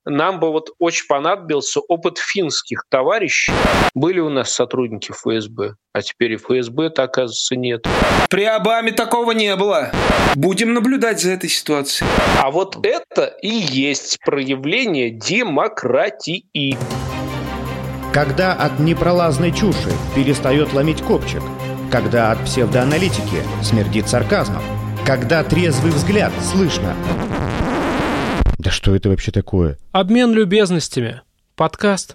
нам бы вот очень понадобился опыт финских товарищей. Были у нас сотрудники ФСБ, а теперь и ФСБ-то, оказывается, нет. При Обаме такого не было. Будем наблюдать за этой ситуацией. А вот это и есть проявление демократии. Когда от непролазной чуши перестает ломить копчик, когда от псевдоаналитики смердит сарказмом, когда трезвый взгляд слышно. Да что это вообще такое? Обмен любезностями. Подкаст.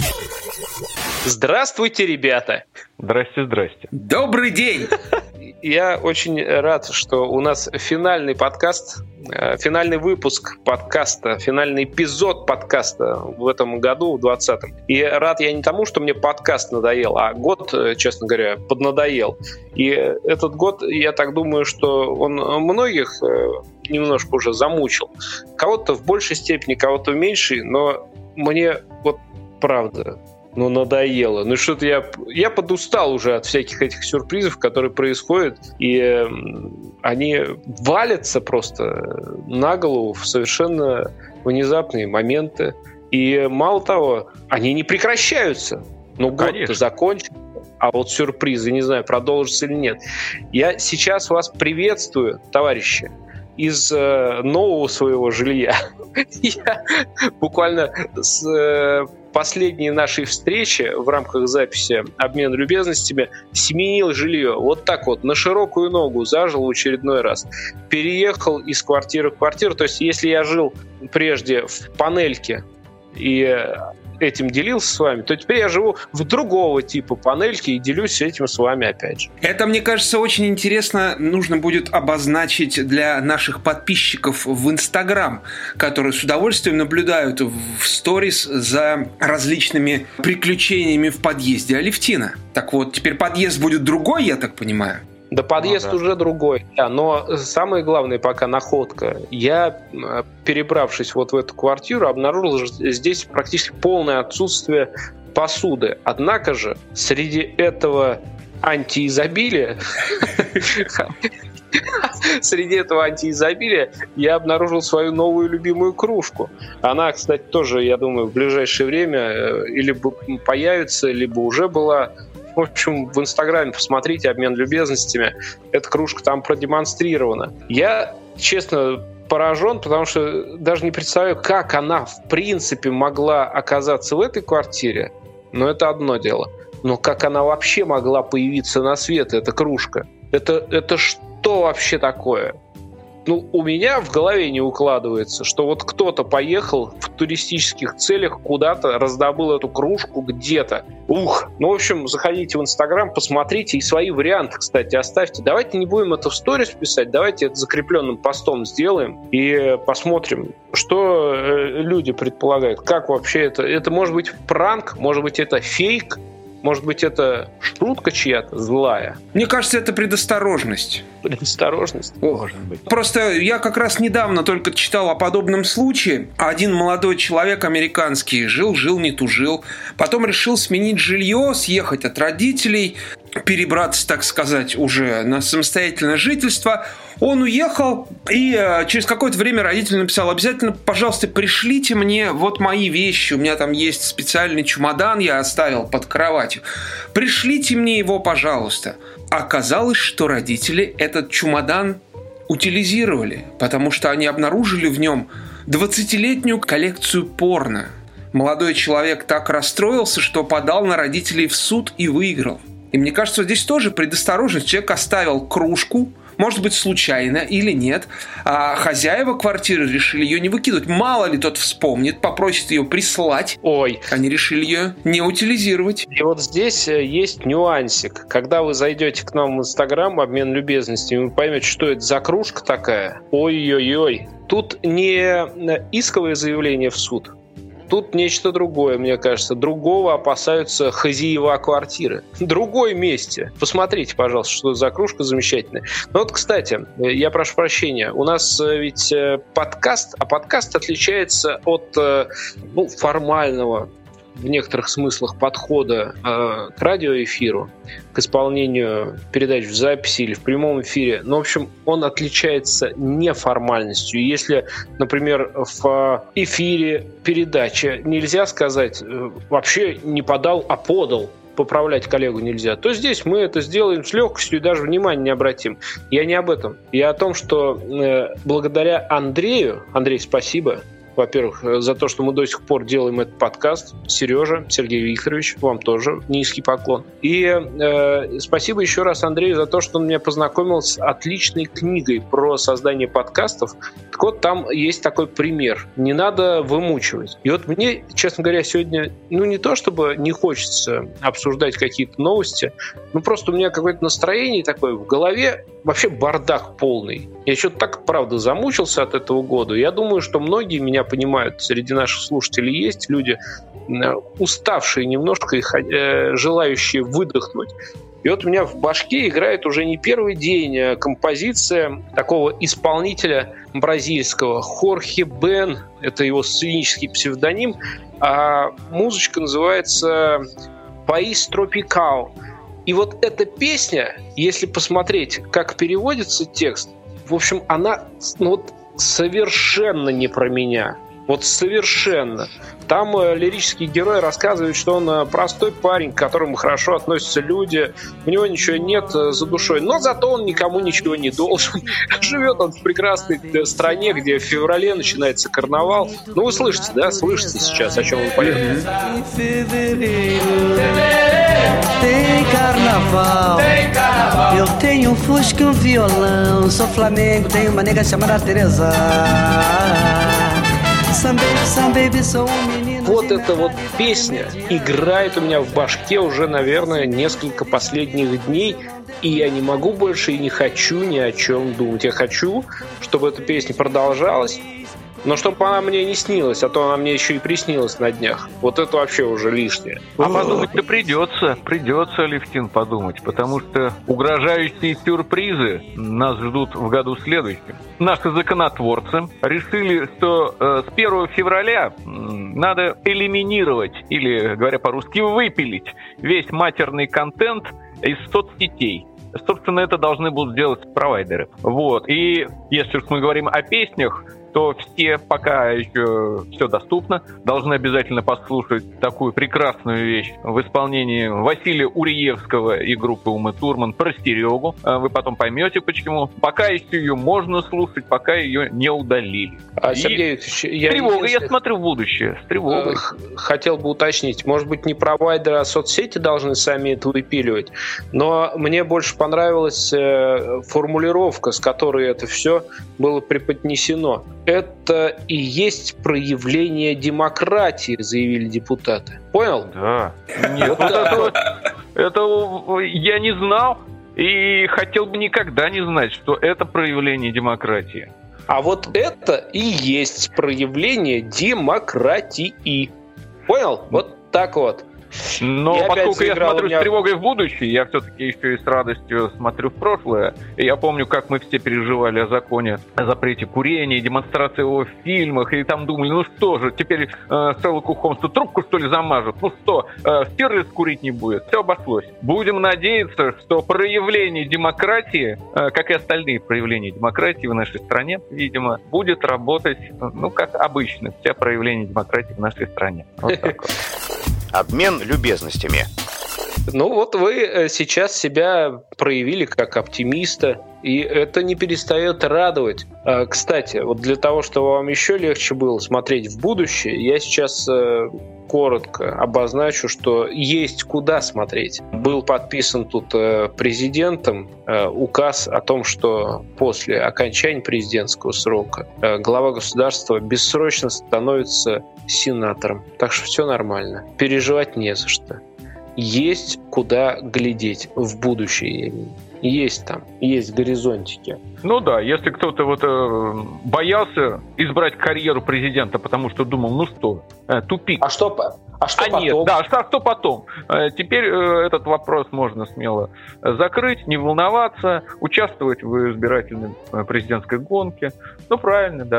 Здравствуйте, ребята! Здрасте. Добрый день! Я очень рад, что у нас финальный подкаст, финальный выпуск подкаста, финальный эпизод подкаста в этом году, в 2020. И рад я не тому, что мне подкаст надоел, а год, честно говоря, поднадоел. И этот год, я так думаю, что он многих немножко уже замучил. Кого-то в большей степени, кого-то в меньшей, но мне вот правда... надоело. Что-то я подустал уже от всяких этих сюрпризов, которые происходят, и они валятся просто на голову в совершенно внезапные моменты. И мало того, они не прекращаются. Год-то закончен, а вот сюрпризы, не знаю, продолжатся или нет. Я сейчас вас приветствую, товарищи, из нового своего жилья. Я буквально с последней нашей встречи в рамках записи «Обмен любезностями» сменил жилье. Вот так вот, на широкую ногу зажил в очередной раз. Переехал из квартиры в квартиру. То есть, если я жил прежде в панельке и этим делился с вами, то теперь я живу в другого типа панельки и делюсь этим с вами опять же. Это, мне кажется, очень интересно. Нужно будет обозначить для наших подписчиков в Инстаграм, которые с удовольствием наблюдают в сторис за различными приключениями в подъезде Алевтины. Так вот, теперь подъезд будет другой, я так понимаю? Да, подъезд уже другой. Да, но самое главное пока находка. Я, перебравшись вот в эту квартиру, обнаружил здесь практически полное отсутствие посуды. Однако же среди этого антиизобилия я обнаружил свою новую любимую кружку. Она, кстати, тоже, я думаю, в ближайшее время либо появится, либо уже была. В общем, в Инстаграме посмотрите «Обмен любезностями». Эта кружка там продемонстрирована. Я, честно, поражен, потому что даже не представляю, как она, в принципе, могла оказаться в этой квартире. Но это одно дело. Но как она вообще могла появиться на свет, эта кружка? Это что вообще такое? У меня в голове не укладывается, что вот кто-то поехал в туристических целях куда-то, раздобыл эту кружку где-то. В общем, заходите в Инстаграм, посмотрите и свои варианты, кстати, оставьте. Давайте не будем это в сторис писать, давайте это закрепленным постом сделаем и посмотрим, что люди предполагают. Как вообще это? Это может быть пранк, может быть это фейк, может быть, это шутка чья-то злая? Мне кажется, это предосторожность. Предосторожность? Может быть. Просто я как раз недавно только читал о подобном случае. Один молодой человек американский жил, не тужил. Потом решил сменить жилье, съехать от родителей, перебраться, так сказать, уже на самостоятельное жительство. Он уехал, и через какое-то время родитель написал: обязательно, пожалуйста, пришлите мне вот мои вещи. У меня там есть специальный чемодан, я оставил под кроватью. Пришлите мне его, пожалуйста. Оказалось, что родители этот чемодан утилизировали, потому что они обнаружили в нем 20-летнюю коллекцию порно. Молодой человек так расстроился, что подал на родителей в суд и выиграл. И мне кажется, здесь тоже предосторожность. Человек оставил кружку, может быть, случайно или нет, а хозяева квартиры решили ее не выкидывать. Мало ли тот вспомнит, попросит ее прислать. Они решили ее не утилизировать. И вот здесь есть нюансик. Когда вы зайдете к нам в Инстаграм, «Обмен любезностями», вы поймете, что это за кружка такая. Ой-ой-ой. Тут не исковое заявление в суд. Тут нечто другое, мне кажется. Другого опасаются хозяева квартиры. Другой вместе. Посмотрите, пожалуйста, что за кружка замечательная. Кстати, я прошу прощения, у нас ведь подкаст, а подкаст отличается от формального в некоторых смыслах подхода к радиоэфиру, к исполнению передач в записи или в прямом эфире. Но, в общем, он отличается неформальностью. Если, например, в эфире передачи нельзя сказать «вообще не подал, а подал», поправлять коллегу нельзя, то здесь мы это сделаем с легкостью и даже внимания не обратим. Я не об этом. Я о том, что благодаря Андрею, Андрей, спасибо, во-первых, за то, что мы до сих пор делаем этот подкаст. Сережа, Сергей Викторович, вам тоже низкий поклон. И спасибо еще раз Андрею за то, что он меня познакомил с отличной книгой про создание подкастов. Так вот, там есть такой пример. Не надо вымучивать. И вот мне, честно говоря, сегодня, не то чтобы не хочется обсуждать какие-то новости, просто у меня какое-то настроение такое в голове, вообще бардак полный. Я что-то так, правда, замучился от этого года. Я думаю, что многие меня понимают. Среди наших слушателей есть люди, уставшие немножко и желающие выдохнуть. И вот у меня в башке играет уже не первый день композиция такого исполнителя бразильского Хорхе Бен. Это его сценический псевдоним. А музычка называется «País Tropical». И вот эта песня, если посмотреть, как переводится текст, в общем, она совершенно не про меня. Вот совершенно. Там лирический герой рассказывает, что он простой парень, к которому хорошо относятся люди, у него ничего нет за душой, но зато он никому ничего не должен. Живет он в прекрасной стране, где в феврале начинается карнавал. Вы слышите, да? Слышите сейчас, о чем он поет? Tem carnaval, eu tenho Fusca, violão, sou Flamengo, tenho uma nega chamada Teresa. Вот эта вот песня играет у меня в башке уже, наверное, несколько последних дней, и я не могу больше и не хочу ни о чем думать. Я хочу, чтобы эта песня продолжалась, но чтобы она мне не снилась, а то она мне еще и приснилась на днях. Вот это вообще уже лишнее. А подумать-то придется, Алевтин, подумать, потому что угрожающие сюрпризы нас ждут в году следующем. Наши законотворцы решили, что с 1 февраля надо элиминировать, или, говоря по-русски, выпилить весь матерный контент из соцсетей. Собственно, это должны будут делать провайдеры. Вот. И если уж мы говорим о песнях, то все, пока еще все доступно, должны обязательно послушать такую прекрасную вещь в исполнении Василия Уриевского и группы Умы Турман про стерегу. Вы потом поймете, почему. Пока еще ее можно слушать, пока ее не удалили. Сергей Викторович, с тревогой я смотрю в будущее. С тревогой. Хотел бы уточнить, может быть, не провайдеры, а соцсети должны сами это выпиливать. Но мне больше понравилась формулировка, с которой это все было преподнесено. Это и есть проявление демократии, заявили депутаты. Понял? Да. Нет, это я не знал и хотел бы никогда не знать, что это проявление демократии. А вот это и есть проявление демократии. Понял? Вот так вот. Но поскольку я смотрю с тревогой в будущее, я все-таки еще и с радостью смотрю в прошлое. И я помню, как мы все переживали о законе о запрете курения, демонстрации его в фильмах, и там думали, что же, теперь Шерлоку Холмсу трубку, что ли, замажут? Стирлиц курить не будет. Все обошлось. Будем надеяться, что проявление демократии, как и остальные проявления демократии в нашей стране, видимо, будет работать, как обычно, все проявления демократии в нашей стране. Вот так вот. Обмен любезностями. Вы сейчас себя проявили как оптимиста, и это не перестает радовать. Кстати, для того, чтобы вам еще легче было смотреть в будущее, я сейчас коротко обозначу, что есть куда смотреть. Был подписан тут президентом указ о том, что после окончания президентского срока глава государства бессрочно становится сенатором. Так что все нормально. Переживать не за что. Есть куда глядеть в будущее. Есть горизонтики. Если кто-то боялся избрать карьеру президента, потому что думал, тупик. А что потом? Нет, да, что потом? Теперь этот вопрос можно смело закрыть, не волноваться, участвовать в избирательной президентской гонке. Правильно, да.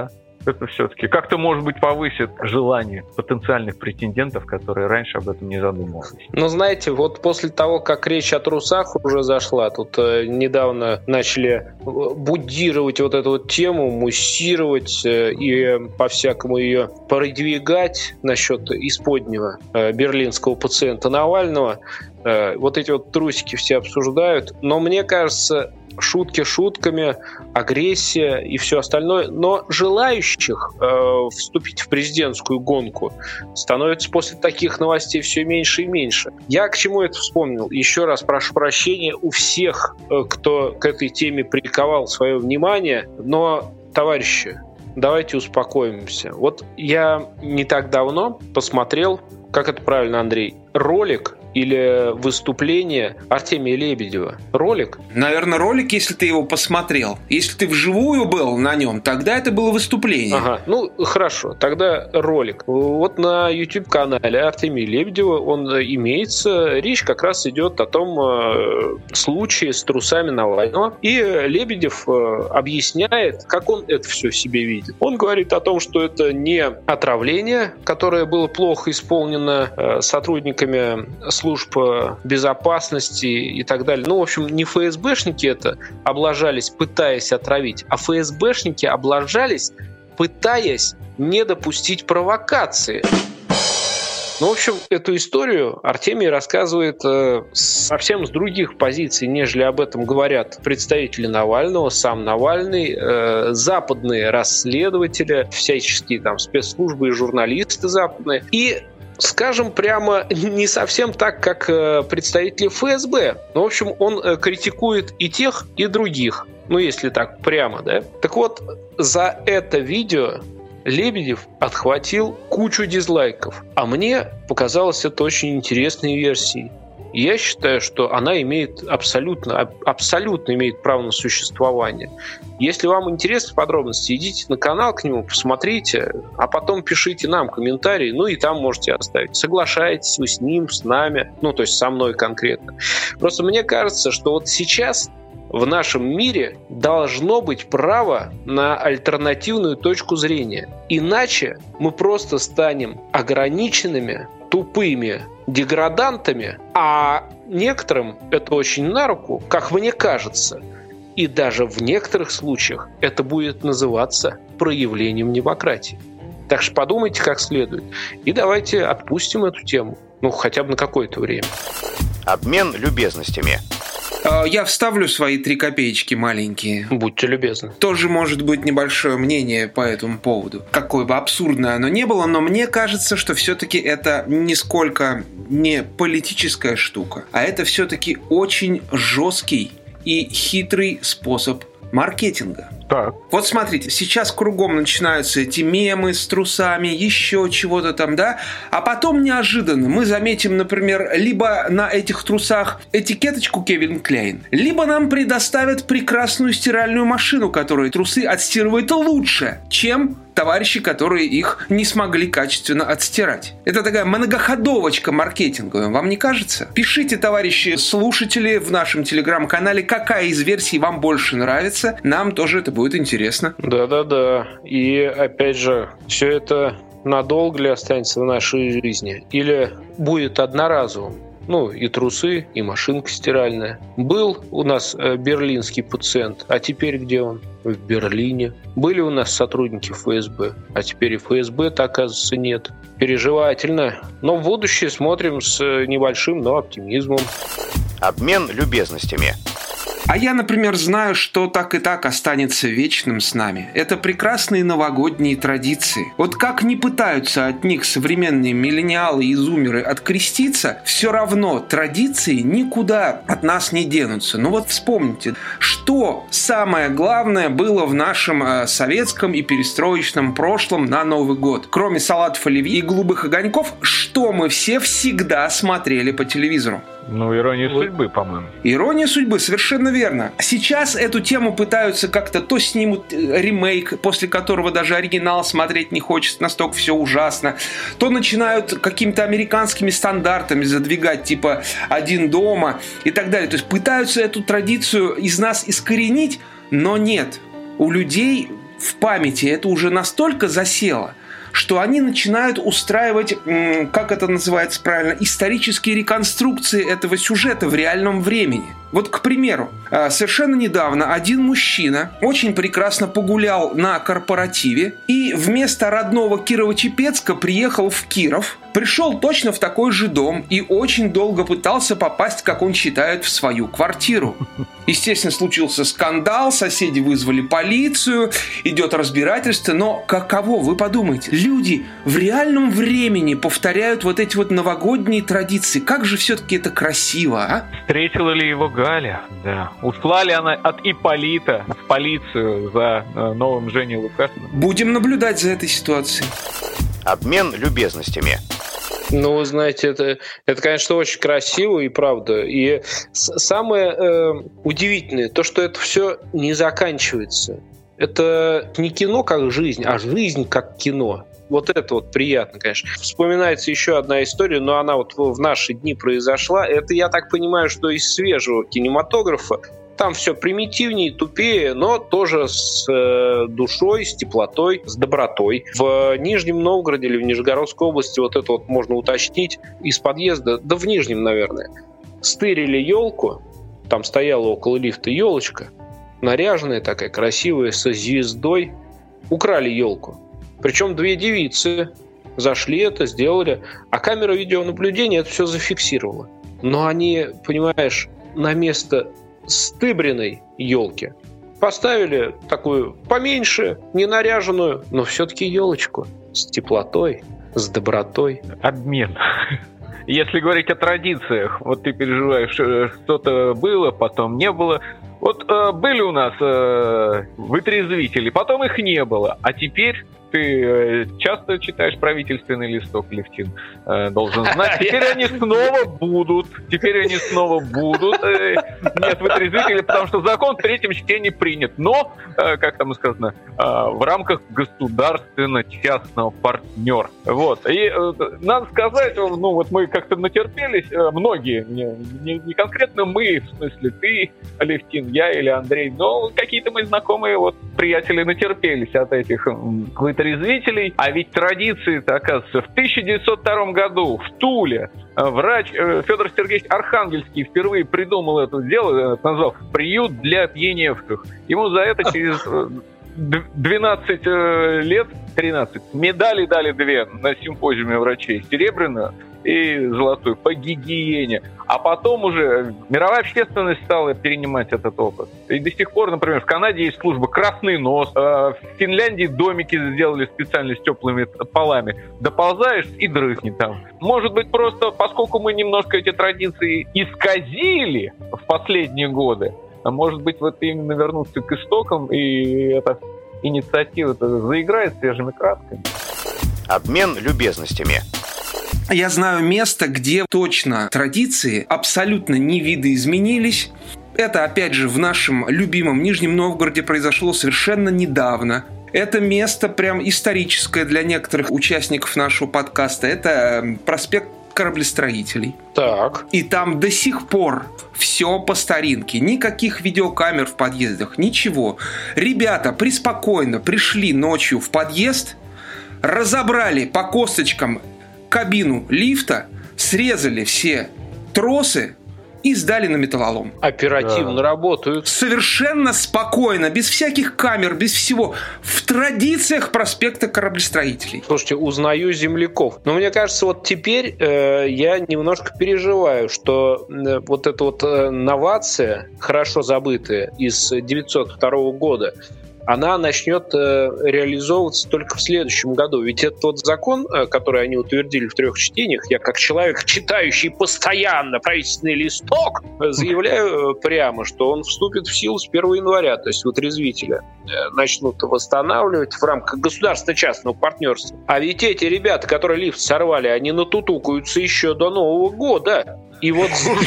Это все-таки как-то, может быть, повысит желание потенциальных претендентов, которые раньше об этом не задумывались. Ну, знаете, вот после того, как речь о трусах уже зашла, тут недавно начали будировать вот эту вот тему, муссировать и по-всякому ее продвигать насчет исподнего берлинского пациента Навального. Вот эти вот трусики все обсуждают, но мне кажется, шутки шутками, агрессия и все остальное, но желающих вступить в президентскую гонку становится после таких новостей все меньше и меньше. Я к чему это вспомнил? Еще раз прошу прощения у всех, кто к этой теме приковал свое внимание, но, товарищи, давайте успокоимся. Вот я не так давно посмотрел, как это правильно, Андрей, ролик или выступление Артемия Лебедева. Ролик? Наверное, ролик, если ты его посмотрел. Если ты вживую был на нем, тогда это было выступление. Ага, ну хорошо, тогда ролик. Вот на YouTube-канале Артемия Лебедева он имеется. Речь как раз идет о том случае с трусами Навального. И Лебедев объясняет, как он это все в себе видит. Он говорит о том, что это не отравление, которое было плохо исполнено сотрудниками служб безопасности и так далее. Ну, в общем, не ФСБшники это облажались, пытаясь отравить, а ФСБшники облажались, пытаясь не допустить провокации. Ну, в общем, эту историю Артемий рассказывает совсем с других позиций, нежели об этом говорят представители Навального, сам Навальный, западные расследователи, всяческие там спецслужбы и журналисты западные. И скажем прямо, не совсем так, как представители ФСБ. Но, в общем, он критикует и тех, и других. Ну, если так прямо, да? Так вот, за это видео Лебедев отхватил кучу дизлайков. А мне показалось это очень интересной версией. И я считаю, что она имеет абсолютно имеет право на существование. Если вам интересны подробности, идите на канал к нему, посмотрите, а потом пишите нам комментарии, ну и там можете оставить. Соглашаетесь вы с ним, с нами, ну то есть со мной конкретно. Просто мне кажется, что вот сейчас в нашем мире должно быть право на альтернативную точку зрения. Иначе мы просто станем ограниченными, тупыми деградантами, а некоторым это очень на руку, как мне кажется. И даже в некоторых случаях это будет называться проявлением демократии. Так что подумайте как следует. И давайте отпустим эту тему. Ну, хотя бы на какое-то время. Обмен любезностями. Я вставлю свои 3 копеечки маленькие. Будьте любезны. Тоже может быть небольшое мнение по этому поводу. Какое бы абсурдное оно ни было, но мне кажется, что все-таки это нисколько не политическая штука, а это все-таки очень жесткий и хитрый способ маркетинга. Так. Вот смотрите, сейчас кругом начинаются эти мемы с трусами, еще чего-то там, да? А потом неожиданно мы заметим, например, либо на этих трусах этикеточку Кевин Клейн, либо нам предоставят прекрасную стиральную машину, которая трусы отстирывает лучше, чем товарищи, которые их не смогли качественно отстирать. Это такая многоходовочка маркетинговая, вам не кажется? Пишите, товарищи слушатели, в нашем телеграм-канале, какая из версий вам больше нравится. Нам тоже это будет интересно. Да-да-да. И опять же, все это надолго ли останется в нашей жизни? Или будет одноразовым? Ну, и трусы, и машинка стиральная. Был у нас берлинский пациент, а теперь где он? В Берлине. Были у нас сотрудники ФСБ, а теперь и ФСБ-то, оказывается, нет. Переживательно. Но в будущее смотрим с небольшим, но оптимизмом. Обмен любезностями. А я, например, знаю, что так и так останется вечным с нами. Это прекрасные новогодние традиции. Вот как ни пытаются от них современные миллениалы и зумеры откреститься, все равно традиции никуда от нас не денутся. Ну вот вспомните, что самое главное было в нашем советском и перестроечном прошлом на Новый год. Кроме салатов оливье и голубых огоньков, что мы все всегда смотрели по телевизору? Ну, «Ирония судьбы», по-моему. «Ирония судьбы», совершенно верно. Сейчас эту тему пытаются как-то, то снимут ремейк, после которого даже оригинал смотреть не хочется, настолько все ужасно, то начинают какими-то американскими стандартами задвигать, типа «Один дома» и так далее. То есть пытаются эту традицию из нас искоренить, но нет. У людей в памяти это уже настолько засело, что они начинают устраивать, как это называется правильно, исторические реконструкции этого сюжета в реальном времени. Вот, к примеру, совершенно недавно один мужчина очень прекрасно погулял на корпоративе и вместо родного Кирово-Чепецка приехал в Киров, пришел точно в такой же дом и очень долго пытался попасть, как он считает, в свою квартиру. Естественно, случился скандал, соседи вызвали полицию, идет разбирательство, но каково, вы подумайте, люди в реальном времени повторяют вот эти вот новогодние традиции. Как же все-таки это красиво, а? Встретила ли его Галя? Да. Ушла ли она от Ипполита в полицию за новым Женей Лукашиным? Будем наблюдать за этой ситуацией. Обмен любезностями. Ну, знаете, это, конечно, очень красиво и правда. И самое удивительное, то, что это все не заканчивается. Это не кино как жизнь, а жизнь как кино. Вот это вот приятно, конечно. Вспоминается еще одна история, но она вот в наши дни произошла. Это, я так понимаю, что из свежего кинематографа. Там все примитивнее, тупее, но тоже с душой, с теплотой, с добротой. В Нижнем Новгороде или в Нижегородской области, вот это вот можно уточнить, из подъезда, да в Нижнем, наверное, стырили елку, там стояла около лифта елочка, наряженная такая, красивая, со звездой, украли елку. Причем 2 девицы зашли это, сделали, а камера видеонаблюдения это все зафиксировала. Но они, понимаешь, на место стыбренной елки поставили такую поменьше, не наряженную, но все-таки елочку с теплотой, с добротой. Обмен. Если говорить о традициях, вот ты переживаешь, что-то было, потом не было. Вот были у нас вытрезвители, потом их не было, а теперь ты часто читаешь правительственный листок, Левтин, должен знать. Теперь они снова будут. Нет вытрезвителей, потому что закон в 3-м чтении принят. Но, как там сказано, в рамках государственно-частного партнера. Вот. И надо сказать, ну вот мы как-то натерпелись, многие, не конкретно мы, в смысле ты, Левтин, я или Андрей, но какие-то мои знакомые вот приятели натерпелись от этих вытрезвителей. А ведь традиции-то, оказывается, в 1902 году в Туле врач Федор Сергеевич Архангельский впервые придумал это дело, назвал «приют для опьяневших». Ему за это через 12 лет, 13, медали дали 2 на симпозиуме врачей. Серебряную и золотую по гигиене. А потом уже мировая общественность стала перенимать этот опыт. И до сих пор, например, в Канаде есть служба «Красный нос», в Финляндии домики сделали специально с теплыми полами. Доползаешь и дрыхни там. Может быть, просто поскольку мы немножко эти традиции исказили в последние годы, а может быть, вот именно вернуться к истокам, и эта инициатива заиграет свежими красками. Обмен любезностями. Я знаю место, где точно традиции абсолютно не видоизменились. Это, опять же, в нашем любимом Нижнем Новгороде произошло совершенно недавно. Это место прям историческое для некоторых участников нашего подкаста. Это проспект Кораблестроителей. Так. И там до сих пор все по старинке. Никаких видеокамер в подъездах, ничего. Ребята преспокойно пришли ночью в подъезд, разобрали по косточкам кабину лифта, срезали все тросы и сдали на металлолом. Оперативно работают. Совершенно спокойно, без всяких камер, без всего. В традициях проспекта Кораблестроителей. Слушайте, узнаю земляков. Но мне кажется, вот теперь я немножко переживаю, что вот эта вот новация, хорошо забытая, из 1902 года, она начнет реализовываться только в следующем году. Ведь этот вот закон, который они утвердили в 3 чтениях, я как человек, читающий постоянно правительственный листок, заявляю прямо, что он вступит в силу с 1 января. То есть вытрезвители начнут восстанавливать в рамках государственно-частного партнерства. А ведь эти ребята, которые лифт сорвали, они натутукаются еще до Нового года. И вот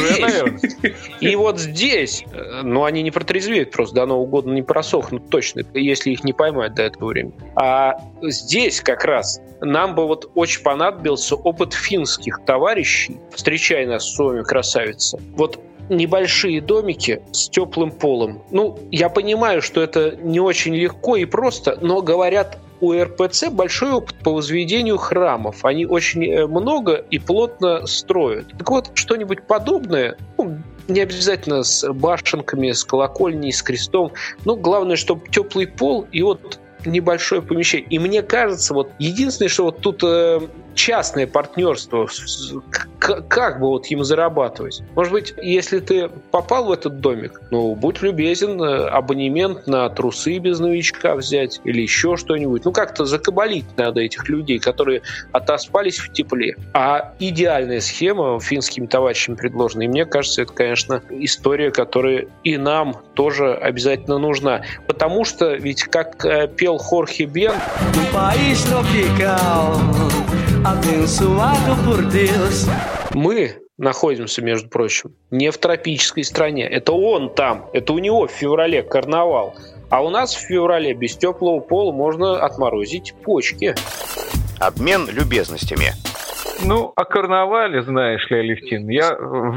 здесь, ну, они не протрезвеют просто до Нового года, не просохнут точно, если их не поймать до этого времени. А здесь как раз нам бы вот очень понадобился опыт финских товарищей, встречая нас с вами, красавица. Вот небольшие домики с теплым полом. Ну, я понимаю, что это не очень легко и просто, но говорят, у РПЦ большой опыт по возведению храмов. Они очень много и плотно строят. Так вот, что-нибудь подобное, не обязательно с башенками, с колокольней, с крестом. Ну, главное, чтобы теплый пол и вот небольшое помещение. И мне кажется, вот единственное, что вот тут частное партнерство, как бы вот им зарабатывать. Может быть, если ты попал в этот домик, ну, будь любезен, абонемент на трусы без новичка взять или еще что-нибудь. Ну, как-то закабалить надо этих людей, которые отоспались в тепле. А идеальная схема финскими товарищами предложена. И мне кажется, это, конечно, история, которая и нам тоже обязательно нужна. Потому что ведь, как пел Хорхе Бен, мы находимся, между прочим, не в тропической стране. Это он там, это у него в феврале карнавал. А у нас в феврале без теплого пола можно отморозить почки. Обмен любезностями. Ну, о карнавале, знаешь ли, Алевтин, я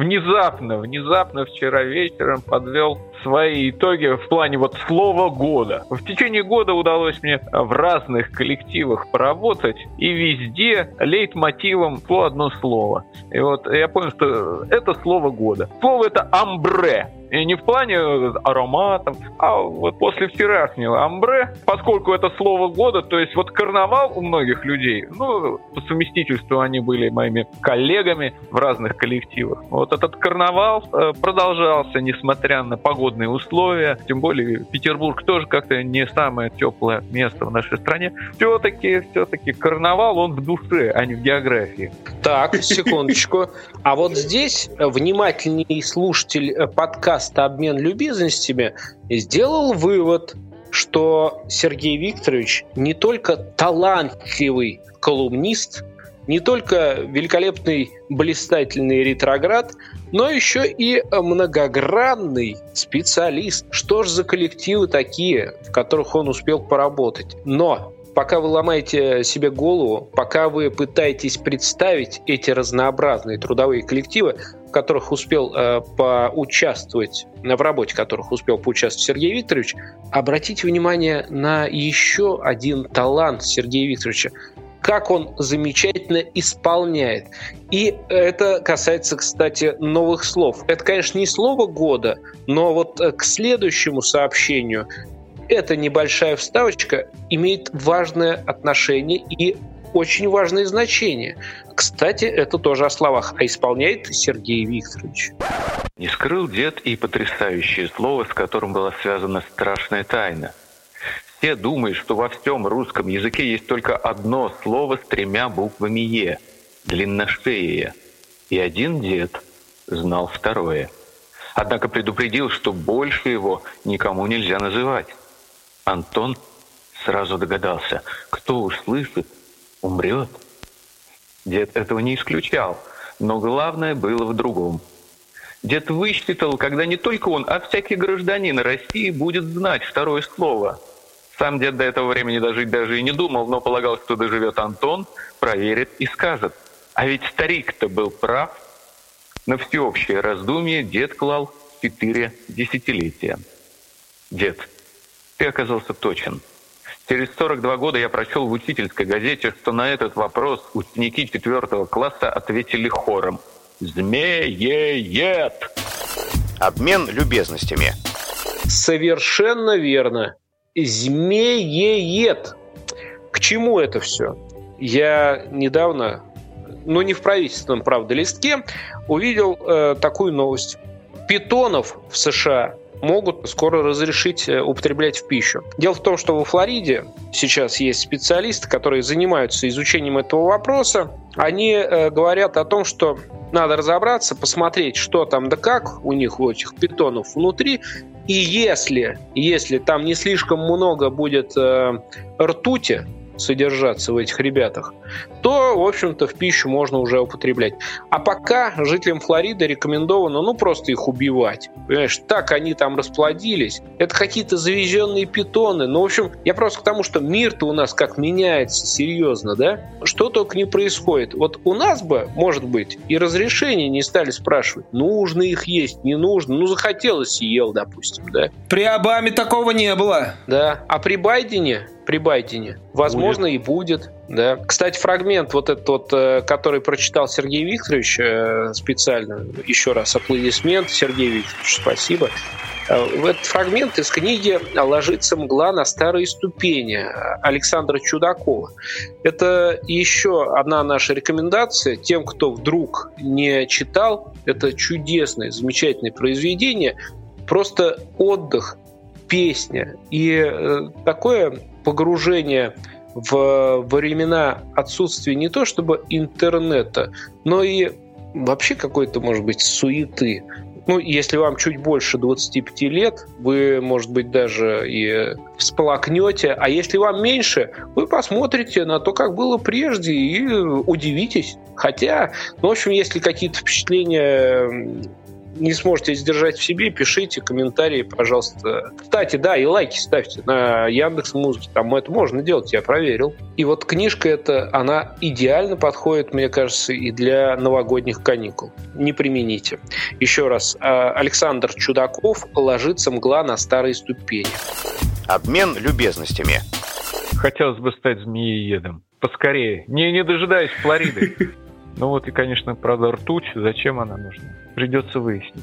внезапно вчера вечером подвел свои итоги в плане вот слова года. В течение года удалось мне в разных коллективах поработать, и везде лейтмотивом шло одно слово. И вот я понял, что это слово года. Слово это «амбре». И не в плане ароматов, а вот после вчерашнего амбре, поскольку это слово года, то есть вот карнавал у многих людей, ну, по совместительству они были моими коллегами в разных коллективах. Вот этот карнавал продолжался, несмотря на погодные условия, тем более Петербург тоже как-то не самое теплое место в нашей стране. Все-таки карнавал, он в душе, а не в географии. Так, секундочку. А вот здесь внимательный слушатель подкаста «Обмен любезностями» сделал вывод, что Сергей Викторович не только талантливый колумнист, не только великолепный блистательный ретроград, но еще и многогранный специалист. Что ж за коллективы такие, в которых он успел поработать? Но пока вы ломаете себе голову, пока вы пытаетесь представить эти разнообразные трудовые коллективы, в которых успел поучаствовать, в работе которых успел поучаствовать Сергей Викторович, обратите внимание на еще один талант Сергея Викторовича. Как он замечательно исполняет. И это касается, кстати, новых слов. Это, конечно, не слово года, но вот к следующему сообщению эта небольшая вставочка имеет важное отношение и очень важное значение. Кстати, это тоже о словах, а исполняет Сергей Викторович. Не скрыл дед и потрясающее слово, с которым была связана страшная тайна. Все думают, что во всем русском языке есть только одно слово с 3 буквами «е» – длинношеее. И один дед знал второе. Однако предупредил, что больше его никому нельзя называть. Антон сразу догадался, кто услышит, умрет. Дед этого не исключал, но главное было в другом. Дед высчитал, когда не только он, а всякий гражданин России будет знать второе слово. Сам дед до этого времени дожить даже и не думал, но полагал, что доживет Антон, проверит и скажет. А ведь старик-то был прав. На всеобщее раздумье дед клал 4 десятилетия. Дед, ты оказался точен. Через 42 года я прочел в учительской газете, что на этот вопрос ученики 4 класса ответили хором. Змееед! Обмен любезностями. Совершенно верно. Змееед. К чему это все? Я недавно, но не в правительственном, правда, листке, увидел такую новость. Питонов в США могут скоро разрешить употреблять в пищу. Дело в том, что во Флориде сейчас есть специалисты, которые занимаются изучением этого вопроса. Они говорят о том, что надо разобраться, посмотреть, что там да как у них, у этих питонов внутри. И если там не слишком много будет ртути, содержаться в этих ребятах, то, в общем-то, в пищу можно уже употреблять. А пока жителям Флориды рекомендовано, просто их убивать. Понимаешь, так они там расплодились. Это какие-то завезенные питоны. В общем, я просто к тому, что мир-то у нас как меняется серьезно, да? Что только не происходит. Вот у нас бы, может быть, и разрешения не стали спрашивать, нужно их есть, не нужно. Захотелось, съел, допустим, да? При Обаме такого не было. Да. А при Байдене, возможно, будет. И будет. Да. Кстати, фрагмент вот этот вот, который прочитал Сергей Викторович специально, еще раз аплодисмент, Сергей Викторович, спасибо. Этот фрагмент из книги «Ложится мгла на старые ступени» Александра Чудакова. Это еще одна наша рекомендация тем, кто вдруг не читал. Это чудесное, замечательное произведение. Просто отдых, песня и такое погружение в времена отсутствия не то чтобы интернета, но и вообще какой-то, может быть, суеты. Если вам чуть больше 25 лет, вы, может быть, даже и всплакнете. А если вам меньше, вы посмотрите на то, как было прежде, и удивитесь. Хотя, в общем, если какие-то впечатления не сможете сдержать в себе, пишите комментарии, пожалуйста. Кстати, да, и лайки ставьте на Яндекс.Музыке. Там это можно делать, я проверил. И вот книжка эта, она идеально подходит, мне кажется, и для новогодних каникул. Не примените. Еще раз. Александр Чудаков «Ложится мгла на старые ступени». Обмен любезностями. Хотелось бы стать змееедом. Поскорее. Не дожидаясь Флориды. И, конечно, правда, ртуть. Зачем она нужна? Придется выяснить.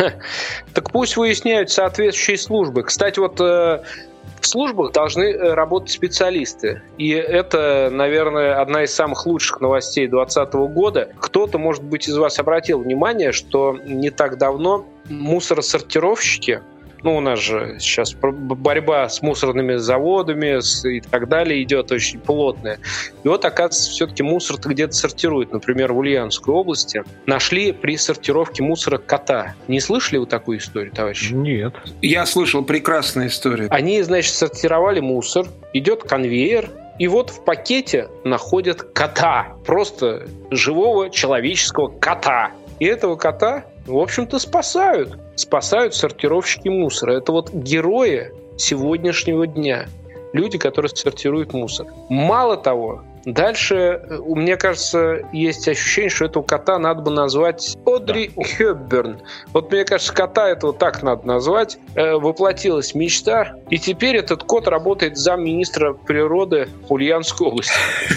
Так пусть выясняют соответствующие службы. Кстати, в службах должны работать специалисты. И это, наверное, одна из самых лучших новостей 2020 года. Кто-то, может быть, из вас обратил внимание, что не так давно мусоросортировщики, у нас же сейчас борьба с мусорными заводами и так далее идет очень плотная. И оказывается, все-таки мусор-то где-то сортируют. Например, в Ульяновской области нашли при сортировке мусора кота. Не слышали вы такую историю, товарищи? Нет. Я слышал, прекрасная история. Они, сортировали мусор, идет конвейер, и в пакете находят кота. Просто живого человеческого кота. И этого кота, в общем-то, спасают. Спасают сортировщики мусора. Это герои сегодняшнего дня. Люди, которые сортируют мусор. Мало того, дальше, мне кажется, есть ощущение, что этого кота надо бы назвать Одри Хёбберн. Мне кажется, кота этого так надо назвать. Воплотилась мечта. И теперь этот кот работает замминистра природы Ульяновской области.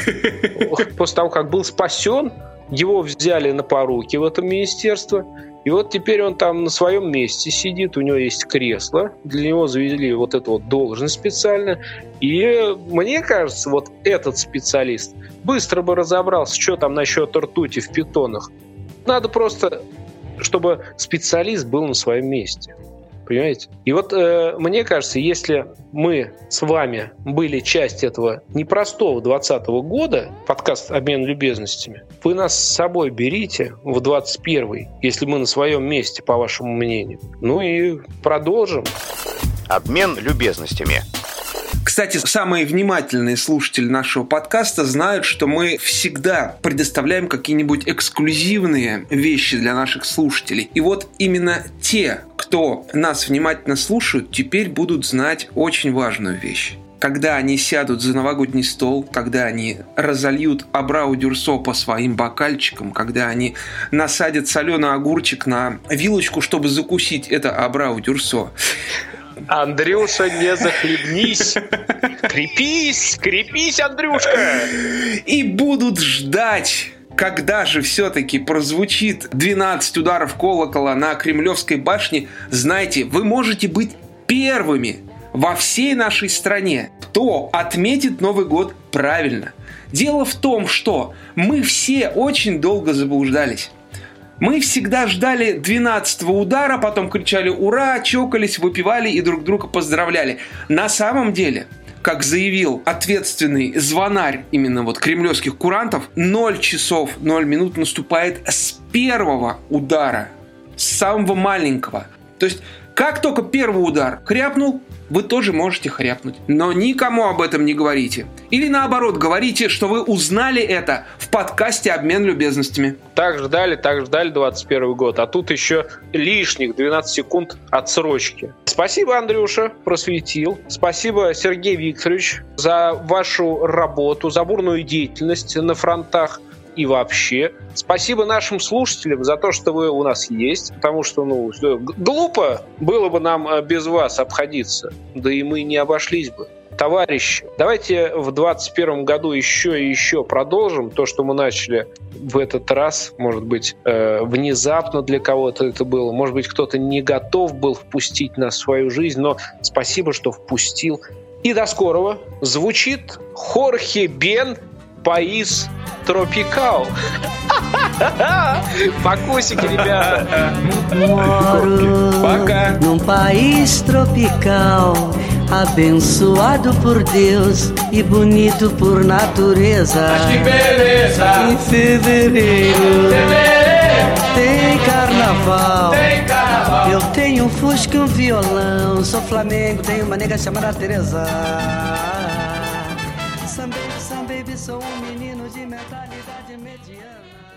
После того, как был спасен, его взяли на поруки в это министерство. И теперь он там на своем месте сидит, у него есть кресло, для него завели эту должность специально. И мне кажется, этот специалист быстро бы разобрался, что там насчет ртути в питонах. Надо просто, чтобы специалист был на своем месте. Понимаете? И мне кажется, если мы с вами были часть этого непростого 2020 года, подкаст «Обмен любезностями», вы нас с собой берите в 21-й, если мы на своем месте, по вашему мнению. И продолжим. Обмен любезностями. Кстати, самые внимательные слушатели нашего подкаста знают, что мы всегда предоставляем какие-нибудь эксклюзивные вещи для наших слушателей. И именно те, кто нас внимательно слушают, теперь будут знать очень важную вещь. Когда они сядут за новогодний стол, когда они разольют абрау дюрсо по своим бокальчикам, когда они насадят соленый огурчик на вилочку, чтобы закусить это абрау дюрсо. Андрюша, не захлебнись! Крепись, Андрюшка! И будут ждать, когда же все-таки прозвучит 12 ударов колокола на Кремлевской башне. Знаете, вы можете быть первыми во всей нашей стране, кто отметит Новый год правильно. Дело в том, что мы все очень долго заблуждались. Мы всегда ждали 12-го удара, потом кричали «Ура!», чокались, выпивали и друг друга поздравляли. На самом деле, как заявил ответственный звонарь именно кремлевских курантов, 0 часов 0 минут наступает с первого удара, с самого маленького. То есть, как только первый удар кряпнул, вы тоже можете хряпнуть. Но никому об этом не говорите. Или наоборот, говорите, что вы узнали это в подкасте «Обмен любезностями». Так ждали 21 год. А тут еще лишних 12 секунд отсрочки. Спасибо, Андрюша, просветил. Спасибо, Сергей Викторович, за вашу работу, за бурную деятельность на фронтах и вообще. Спасибо нашим слушателям за то, что вы у нас есть, потому что, глупо было бы нам без вас обходиться, да и мы не обошлись бы. Товарищи, давайте в 2021 году еще и еще продолжим то, что мы начали в этот раз. Может быть, внезапно для кого-то это было. Может быть, кто-то не готов был впустить нас в свою жизнь, но спасибо, что впустил. И до скорого. Звучит Хорхе Бен Паис Тропикал. Покусики, ребята. Пока. Num país tropical, abençoado por Deus e bonito por natureza. Mas que beleza! Em fevereiro tem carnaval. Tem carnaval! Eu tenho um fusca e um violão. Sou Flamengo, tenho uma nega chamada Teresa. Some baby, sou um menino de mentalidade mediana.